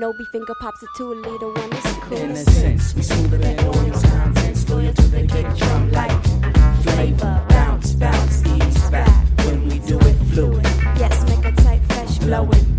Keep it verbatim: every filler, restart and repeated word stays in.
No beef finger pops it to a leader one is cool. In a sense, we smoother than oils, contents, loyal to the kick drum like flavor, bounce, bounce, ease back when we do it fluid. Yes, make a tight, fresh, blowing.